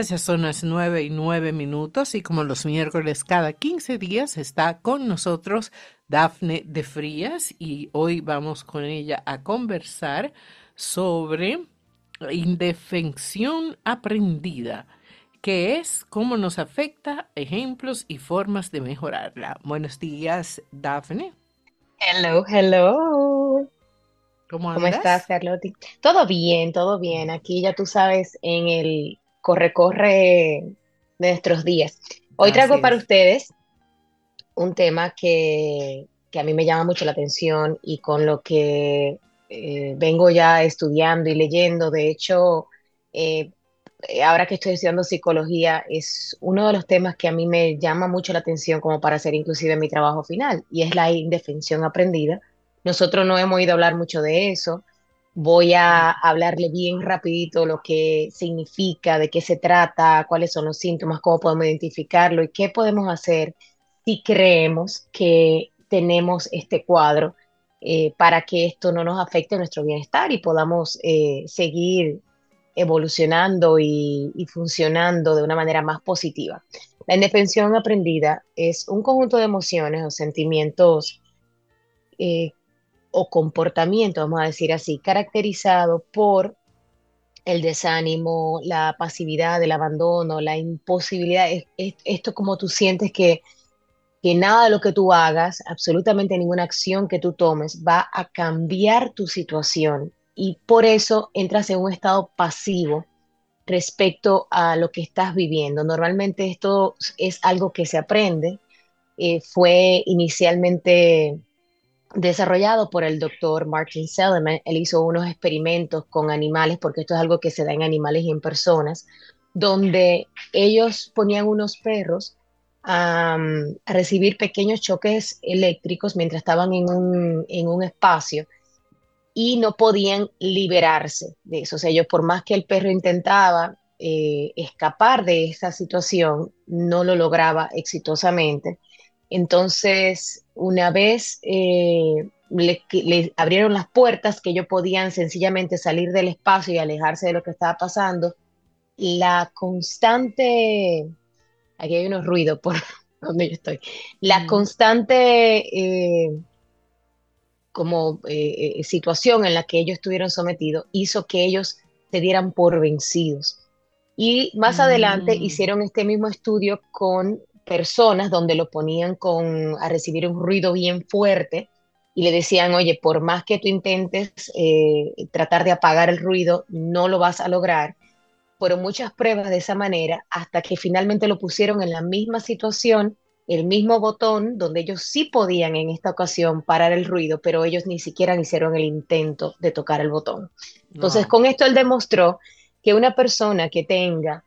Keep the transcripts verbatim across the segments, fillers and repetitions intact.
Ya son las nueve y nueve minutos y como los miércoles cada quince días está con nosotros Dafne de Frías y hoy vamos con ella a conversar sobre indefensión aprendida, que es cómo nos afecta, ejemplos y formas de mejorarla. Buenos días, Dafne. Hello, hello. ¿Cómo ¿Cómo estás, andas? Carlotti? Todo bien, todo bien. Aquí ya tú sabes, en el corre-corre de nuestros días. Hoy Así traigo para es. ustedes un tema que, que a mí me llama mucho la atención y con lo que eh, vengo ya estudiando y leyendo. De hecho, eh, eh, ahora que estoy estudiando psicología, es uno de los temas que a mí me llama mucho la atención como para hacer inclusive mi trabajo final, y es la indefensión aprendida. Nosotros no hemos oído hablar mucho de eso. Voy a hablarle bien rapidito lo que significa, de qué se trata, cuáles son los síntomas, cómo podemos identificarlo y qué podemos hacer si creemos que tenemos este cuadro, eh, para que esto no nos afecte nuestro bienestar y podamos eh, seguir evolucionando y, y funcionando de una manera más positiva. La indefensión aprendida es un conjunto de emociones o sentimientos, eh, o comportamientos, vamos a decir así, caracterizado por el desánimo, la pasividad, el abandono, la imposibilidad. Es, es- esto como tú sientes que, que nada de lo que tú hagas, absolutamente ninguna acción que tú tomes va a cambiar tu situación, y por eso entras en un estado pasivo respecto a lo que estás viviendo. Normalmente esto es algo que se aprende. Eh, fue inicialmente desarrollado por el doctor Martin Seligman. Él hizo unos experimentos con animales, porque esto es algo que se da en animales y en personas, donde ellos ponían unos perros a, a recibir pequeños choques eléctricos mientras estaban en un, en un espacio, y no podían liberarse de eso. O sea, ellos, por más que el perro intentaba eh, escapar de esa situación, no lo lograba exitosamente. Entonces, una vez eh, le, le abrieron las puertas, que ellos podían sencillamente salir del espacio y alejarse de lo que estaba pasando, la constante, aquí hay unos ruidos por donde yo estoy, la Mm, constante eh, como eh, eh, situación en la que ellos estuvieron sometidos hizo que ellos se dieran por vencidos. Y más adelante mm, hicieron este mismo estudio con personas donde lo ponían con, a recibir un ruido bien fuerte, y le decían, oye, por más que tú intentes eh, tratar de apagar el ruido, no lo vas a lograr. Fueron muchas pruebas de esa manera hasta que finalmente lo pusieron en la misma situación, el mismo botón, donde ellos sí podían en esta ocasión parar el ruido, pero ellos ni siquiera hicieron el intento de tocar el botón. Entonces, no. con esto él demostró que una persona que tenga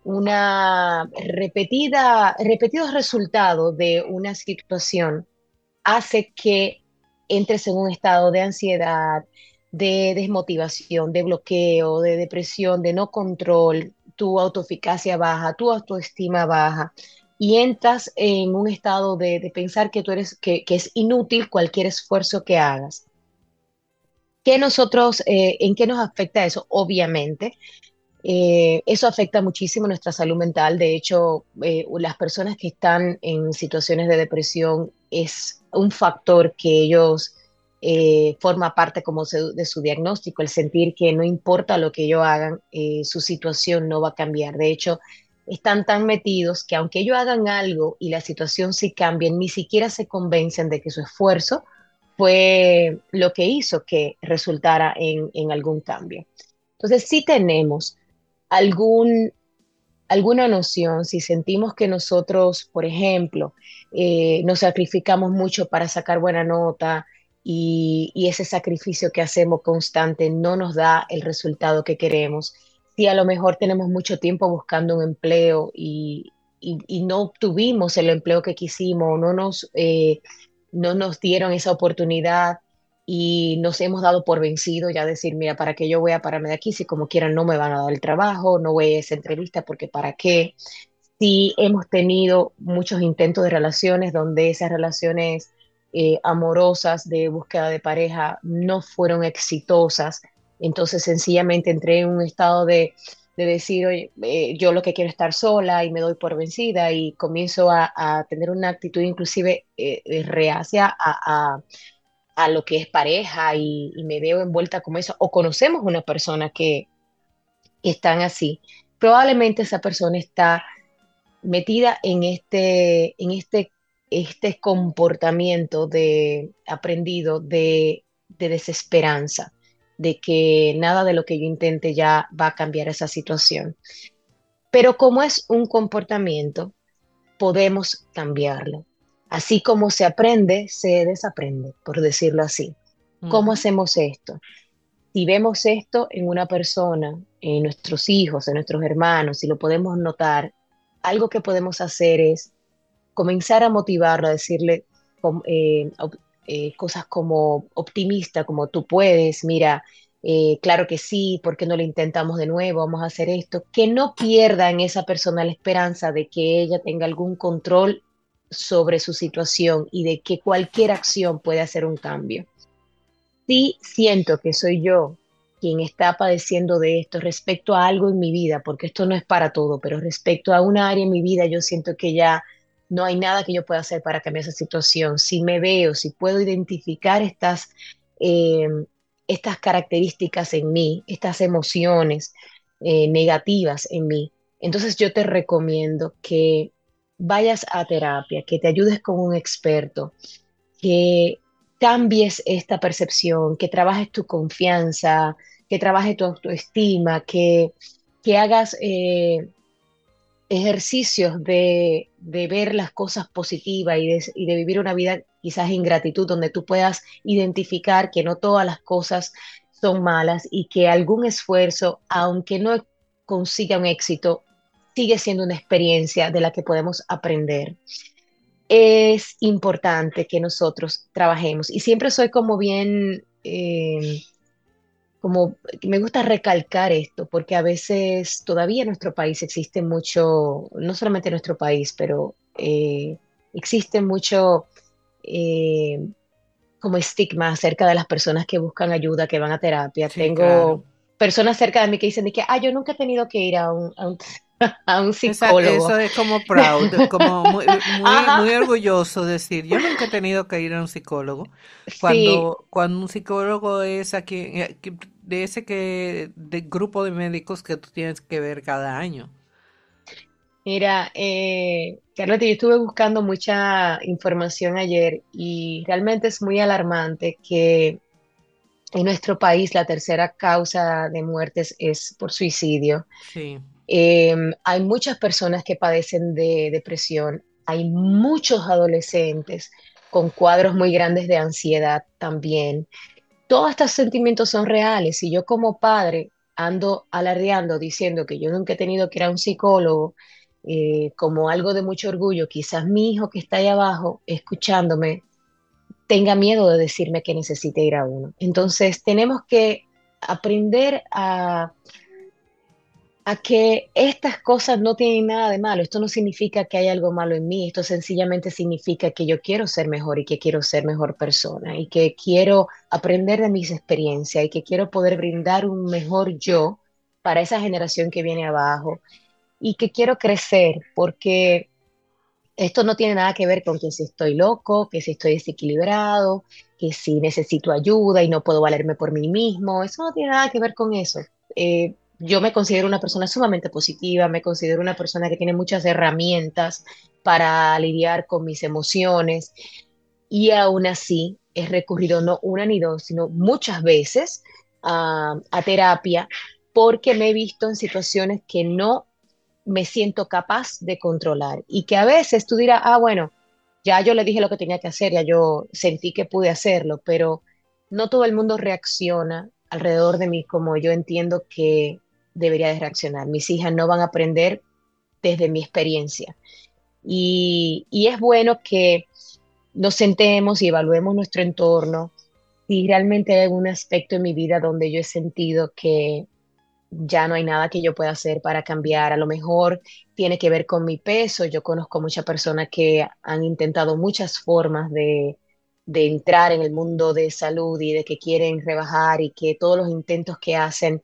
una repetida, repetidos resultados de una situación hace que entres en un estado de ansiedad, de desmotivación, de bloqueo, de depresión, de no control, tu autoeficacia baja, tu autoestima baja, y entras en un estado de, de pensar que tú eres, que, que es inútil cualquier esfuerzo que hagas. ¿Qué nosotros, eh, en qué nos afecta eso? Obviamente, eh, eso afecta muchísimo nuestra salud mental. De hecho, eh, las personas que están en situaciones de depresión es un factor que ellos eh, forma parte como se- de su diagnóstico, el sentir que no importa lo que ellos hagan, eh, su situación no va a cambiar. De hecho, están tan metidos que aunque ellos hagan algo y la situación sí cambie, ni siquiera se convencen de que su esfuerzo fue lo que hizo que resultara en, en algún cambio. Entonces, sí tenemos algún, alguna noción, si sentimos que nosotros, por ejemplo, eh, nos sacrificamos mucho para sacar buena nota, y, y ese sacrificio que hacemos constante no nos da el resultado que queremos, si a lo mejor tenemos mucho tiempo buscando un empleo y, y- y no obtuvimos el empleo que quisimos, no nos, eh, no nos dieron esa oportunidad y nos hemos dado por vencido, ya decir, mira, ¿para qué yo voy a pararme de aquí si como quieran no me van a dar el trabajo, no voy a esa entrevista porque para qué? Si hemos tenido muchos intentos de relaciones donde esas relaciones eh, amorosas de búsqueda de pareja no fueron exitosas, entonces sencillamente entré en un estado de de decir, oye, eh, yo lo que quiero es estar sola y me doy por vencida y comienzo a, a tener una actitud inclusive eh, eh, reacia a, a- a lo que es pareja y, y me veo envuelta como eso, o conocemos una persona que, que están así, probablemente esa persona está metida en este, en este, este comportamiento de aprendido de, de desesperanza, de que nada de lo que yo intente ya va a cambiar esa situación. Pero como es un comportamiento, podemos cambiarlo. Así como se aprende, se desaprende, por decirlo así. ¿Cómo Ujú. hacemos esto? Si vemos esto en una persona, en nuestros hijos, en nuestros hermanos, si lo podemos notar, algo que podemos hacer es comenzar a motivarlo, a decirle com- eh, op- eh, cosas como optimista, como tú puedes, mira, eh, claro que sí, ¿por qué no lo intentamos de nuevo? Vamos a hacer esto. Que no pierda en esa persona la esperanza de que ella tenga algún control sobre su situación y de que cualquier acción puede hacer un cambio. Sí siento que soy yo quien está padeciendo de esto respecto a algo en mi vida, porque esto no es para todo, pero respecto a una área en mi vida, yo siento que ya no hay nada que yo pueda hacer para cambiar esa situación. Si me veo, si puedo identificar estas, eh, estas características en mí, estas emociones eh, negativas en mí, entonces yo te recomiendo que vayas a terapia, que te ayudes con un experto, que cambies esta percepción, que trabajes tu confianza, que trabajes tu autoestima, que, que hagas eh, ejercicios de, de ver las cosas positivas y de, y de vivir una vida quizás en gratitud, donde tú puedas identificar que no todas las cosas son malas y que algún esfuerzo, aunque no consiga un éxito, sigue siendo una experiencia de la que podemos aprender. Es importante que nosotros trabajemos. Y siempre soy como bien, eh, como que me gusta recalcar esto, porque a veces todavía en nuestro país existe mucho, no solamente en nuestro país, pero eh, existe mucho eh, como estigma acerca de las personas que buscan ayuda, que van a terapia. Sí, claro. Tengo personas cerca de mí que dicen de que, ah, yo nunca he tenido que ir a un, a un, a un Esa, psicólogo. eso es como proud, como muy, muy, Ajá, muy orgulloso decir, yo nunca he tenido que ir a un psicólogo. sí. Cuando, cuando un psicólogo es aquí, eh, que- de ese que, de grupo de médicos que tú tienes que ver cada año. Mira, eh, Carlota, yo estuve buscando mucha información ayer y realmente es muy alarmante que en nuestro país la tercera causa de muertes es por suicidio. Sí, Eh, Hay muchas personas que padecen de depresión, hay muchos adolescentes con cuadros muy grandes de ansiedad también. Todos estos sentimientos son reales y yo como padre ando alardeando diciendo que yo nunca he tenido que ir a un psicólogo eh, como algo de mucho orgullo. Quizás mi hijo que está ahí abajo escuchándome tenga miedo de decirme que necesite ir a uno. Entonces tenemos que aprender a a que estas cosas no tienen nada de malo. Esto no significa que hay algo malo en mí, esto sencillamente significa que yo quiero ser mejor y que quiero ser mejor persona y que quiero aprender de mis experiencias y que quiero poder brindar un mejor yo para esa generación que viene abajo y que quiero crecer porque esto no tiene nada que ver con que si estoy loco, que si estoy desequilibrado, que si necesito ayuda y no puedo valerme por mí mismo. Eso no tiene nada que ver con eso. Eh, yo me considero una persona sumamente positiva, me considero una persona que tiene muchas herramientas para lidiar con mis emociones y aún así he recurrido no una ni dos, sino muchas veces a, a terapia porque me he visto en situaciones que no me siento capaz de controlar y que a veces tú dirás, ah, bueno, ya yo le dije lo que tenía que hacer, ya yo sentí que pude hacerlo, pero no todo el mundo reacciona alrededor de mí como yo entiendo que debería de reaccionar. Mis hijas no van a aprender desde mi experiencia y, y es bueno que nos sentemos y evaluemos nuestro entorno. Si realmente hay algún aspecto en mi vida donde yo he sentido que ya no hay nada que yo pueda hacer para cambiar. A lo mejor tiene que ver con mi peso. Yo conozco muchas personas que han intentado muchas formas de, de entrar en el mundo de salud y de que quieren rebajar y que todos los intentos que hacen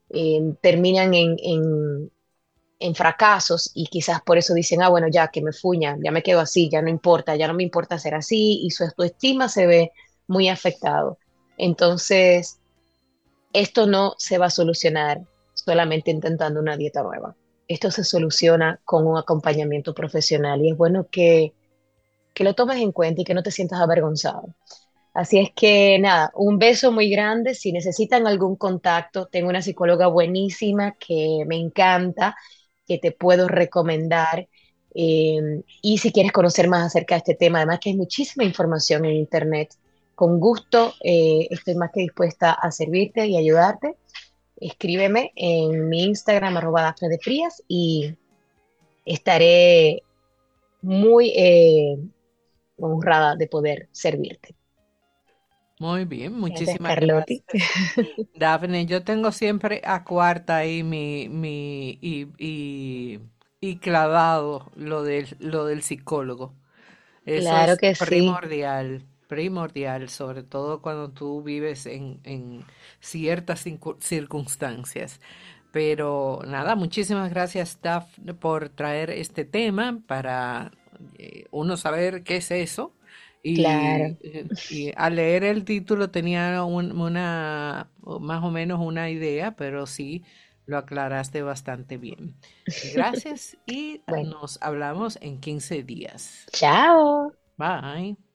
eh, terminan en, en, en fracasos y quizás por eso dicen, ah, bueno, ya que me fuña, ya me quedo así, ya no importa, ya no me importa ser así y su autoestima se ve muy afectado. Entonces, esto no se va a solucionar solamente intentando una dieta nueva. Esto se soluciona con un acompañamiento profesional y es bueno que, que lo tomes en cuenta y que no te sientas avergonzado. Así es que nada, un beso muy grande. Si necesitan algún contacto, tengo una psicóloga buenísima que me encanta, que te puedo recomendar. Eh, y si quieres conocer más acerca de este tema, además que hay muchísima información en Internet, con gusto eh, estoy más que dispuesta a servirte y ayudarte. Escríbeme en mi Instagram, arroba Dafne de Frías, y estaré muy eh, honrada de poder servirte. Muy bien, Gracias, muchísimas Carlotti. gracias. Daphne, yo tengo siempre a cuarta ahí mi, mi, y, y, y clavado lo del, lo del psicólogo. Eso Claro es que sí. primordial, primordial, sobre todo cuando tú vives en, en ciertas cincu- circunstancias. Pero nada, muchísimas gracias, Daphne, por traer este tema para eh, uno saber qué es eso. Y, Claro. eh, y al leer el título tenía un- una, o más o menos una idea, pero sí lo aclaraste bastante bien. Gracias y Bueno, nos hablamos en quince días. chao. Bye.